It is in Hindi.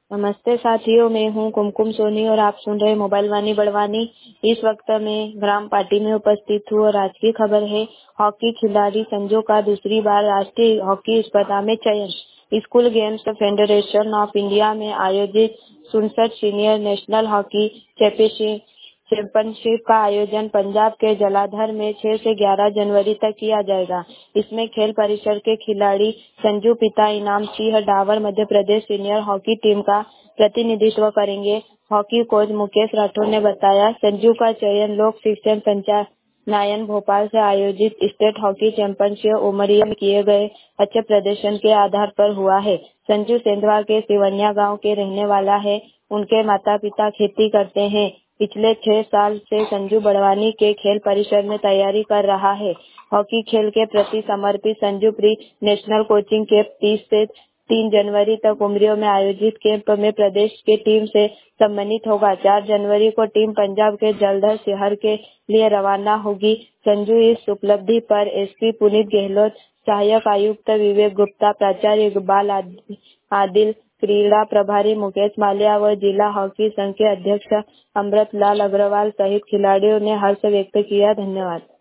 नमस्ते साथियों, मैं हूँ कुमकुम सोनी और आप सुन रहे मोबाइल वाणी बड़वानी। इस वक्त मैं ग्राम पार्टी में उपस्थित हूँ और आज की खबर है हॉकी खिलाड़ी संजू का दूसरी बार राष्ट्रीय हॉकी स्पर्धा में चयन। School games federation of India में आयोजित 67 सीनियर नेशनल हॉकी चैंपियनशिप का आयोजन पंजाब के जलाधर में 6 से 11 जनवरी तक किया जाएगा। इसमें खेल परिसर के खिलाड़ी संजू पिता Inam Singh Dawar Madhya Pradesh senior hockey team का प्रतिनिधित्व करेंगे। हॉकी कोच मुकेश राठौर ने बताया, संजू का चयन लोक शिक्षण संचालनालय भोपाल से आयोजित स्टेट हॉकी चैंपियनशिप उमरिया में किए गए अच्छे प्रदर्शन के आधार पर हुआ है। संजू सेंधवा के सिवनिया गांव के रहने वाला है। उनके माता पिता खेती करते हैं। पिछले 6 साल से संजू बड़वानी के खेल परिसर में तैयारी कर रहा है। हॉकी खेल के प्रति समर्पित Sanju pre national coaching camp 30 से 3 जनवरी तक उमरिया में आयोजित कैंप में प्रदेश की टीम से सम्मानित होगा। 4 जनवरी को टीम पंजाब के जलंधर शहर के लिए रवाना होगी। संजू इस उपलब्धि पर एसपी पुनीत गहलोत, सहायक आयुक्त विवेक गुप्ता, प्राचार्य इकबाल आदिल, क्रीड़ा प्रभारी मुकेश माल्या व जिला हॉकी संघ के अध्यक्ष अमृत लाल अग्रवाल सहित खिलाड़ियों ने हर्ष व्यक्त किया। धन्यवाद।